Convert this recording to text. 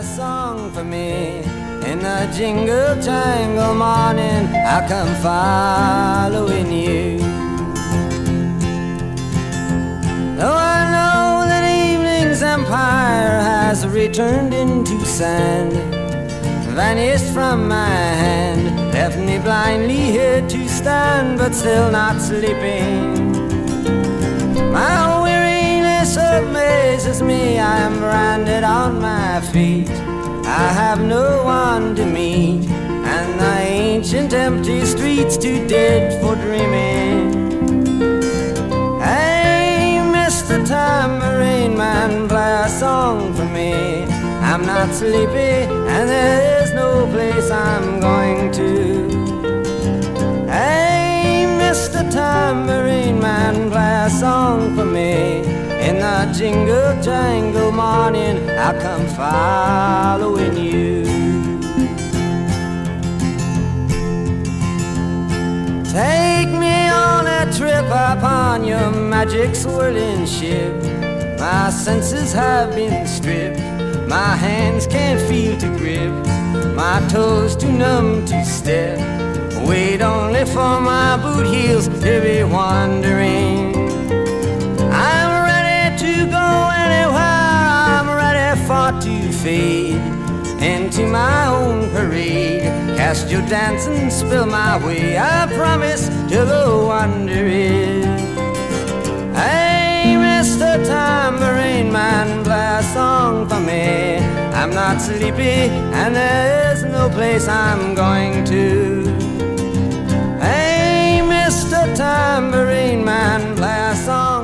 song for me. In the jingle jangle morning, I'll come following you. Though I know that evening's empire has returned into sand, vanished from my hand, left me blindly here to stand, but still not sleeping. My weariness amazes me, I am branded on my feet. I have no one to meet, and the ancient empty streets too dead for dreaming. Hey, Mr. Tambourine Man, play a song for me. I'm not sleepy, and there is no place I'm going to. Hey, Mr. Tambourine Man, play a song for me. In the jingle jangle morning, I'll come following you. Take me on a trip upon your magic swirling ship. My senses have been stripped, my hands can't feel to grip, my toes too numb to step. Wait only for my boot heels to be wandering. I'm ready to go anywhere, I'm ready for to fade into my own parade. Cast your dance and spill my way, I promise to go wandering. Hey, Mr. Tambourine Man, play a song for me. I'm not sleepy, and there's no place I'm going to. Hey, Mr. Tambourine Man, play a song